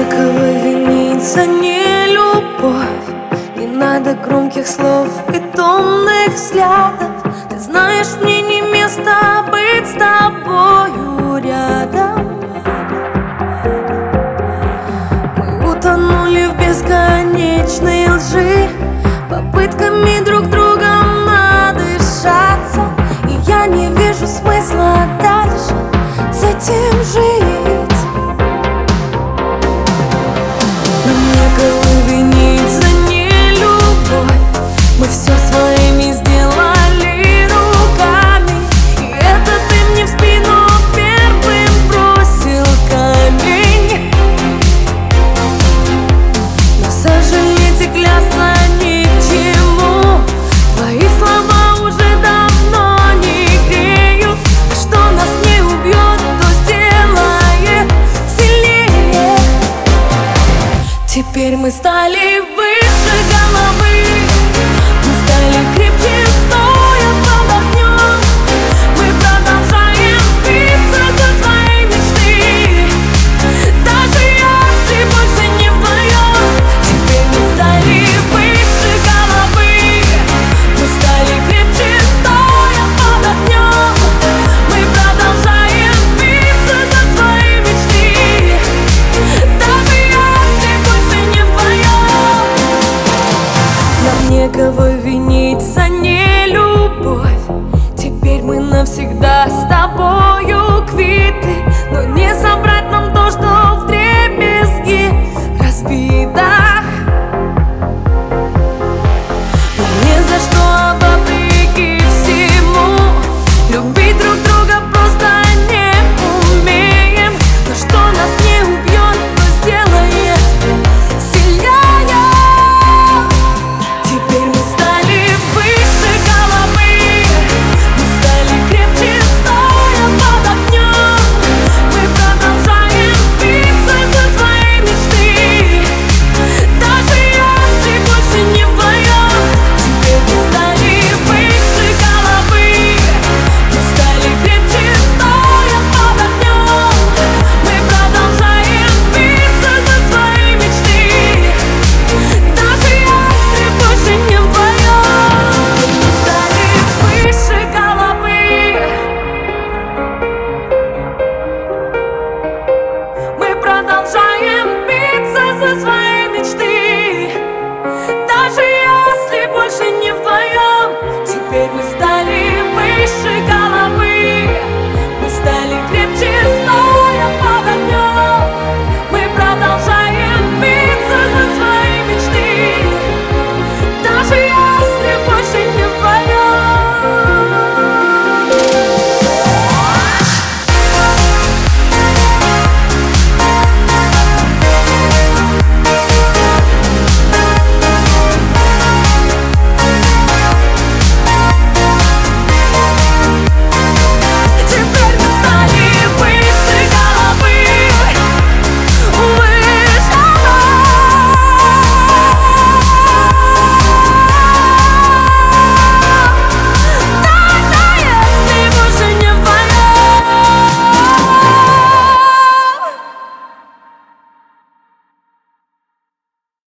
некого винить за нелюбовь. Не надо громких слов и томных взглядов. Ты знаешь, мне не место быть с тобою рядом. Мы утонули в бесконечной лжи, попытками друг другом надышаться. И я не вижу смысла дальше с этим жить. Нам некого винить за нелюбовь. Мы все своими сделали руками, и это ты мне в спину первым бросил камень. Но сожалеть и клясться ни к чему. Твои слова уже давно не греют. А что нас не убьет, то сделает сильнее. Теперь мы стали выше головы. Мы стали крепче, стоя под огнем. Мы продолжаем биться за свои мечты. Даже если больше не вдвоем. Теперь мы стали выше головы. Мы стали крепче, стоя под огнем. Мы продолжаем биться за свои мечты. Даже если больше не вдвоем. Нам некого винить за нелюбовь. Теперь мы навсегда